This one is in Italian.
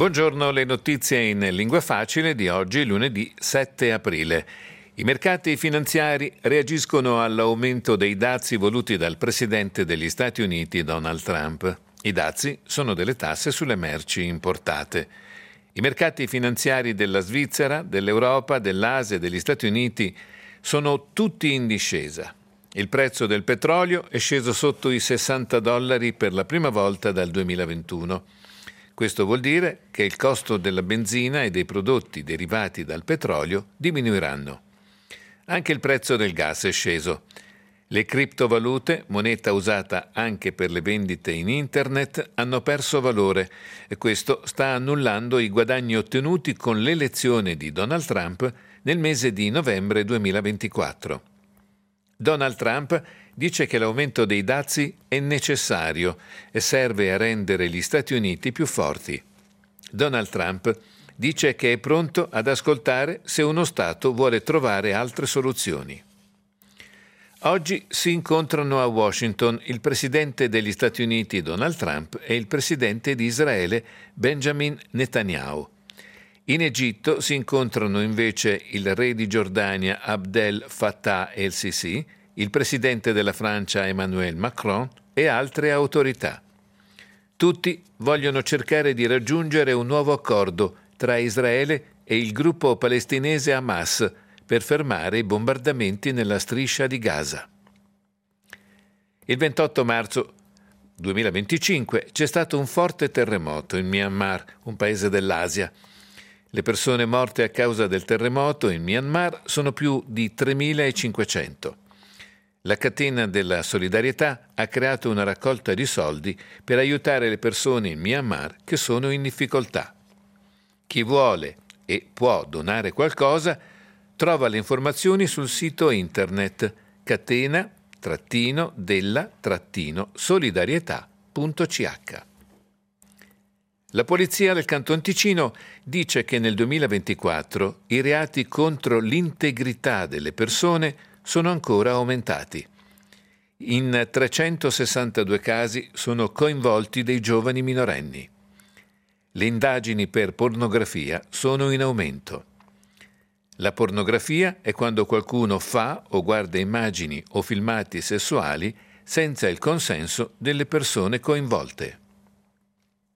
Buongiorno, le notizie in lingua facile di oggi, lunedì 7 aprile. I mercati finanziari reagiscono all'aumento dei dazi voluti dal presidente degli Stati Uniti Donald Trump. I dazi sono delle tasse sulle merci importate. I mercati finanziari della Svizzera, dell'Europa, dell'Asia e degli Stati Uniti sono tutti in discesa. Il prezzo del petrolio è sceso sotto i $60 per la prima volta dal 2021. Questo vuol dire che il costo della benzina e dei prodotti derivati dal petrolio diminuiranno. Anche il prezzo del gas è sceso. Le criptovalute, moneta usata anche per le vendite in internet, hanno perso valore e questo sta annullando i guadagni ottenuti con l'elezione di Donald Trump nel mese di novembre 2024. Donald Trump dice che l'aumento dei dazi è necessario e serve a rendere gli Stati Uniti più forti. Donald Trump dice che è pronto ad ascoltare se uno Stato vuole trovare altre soluzioni. Oggi si incontrano a Washington il presidente degli Stati Uniti Donald Trump e il presidente di Israele Benjamin Netanyahu. In Egitto si incontrano invece il re di Giordania Abdel Fattah el-Sisi, il presidente della Francia Emmanuel Macron e altre autorità. Tutti vogliono cercare di raggiungere un nuovo accordo tra Israele e il gruppo palestinese Hamas per fermare i bombardamenti nella striscia di Gaza. Il 28 marzo 2025 c'è stato un forte terremoto in Myanmar, un paese dell'Asia. Le persone morte a causa del terremoto in Myanmar sono più di 3.500. La catena della solidarietà ha creato una raccolta di soldi per aiutare le persone in Myanmar che sono in difficoltà. Chi vuole e può donare qualcosa trova le informazioni sul sito internet catena-della-solidarietà.ch. La polizia del Canton Ticino dice che nel 2024 i reati contro l'integrità delle persone sono ancora aumentati. In 362 casi sono coinvolti dei giovani minorenni. Le indagini per pornografia sono in aumento. La pornografia è quando qualcuno fa o guarda immagini o filmati sessuali senza il consenso delle persone coinvolte.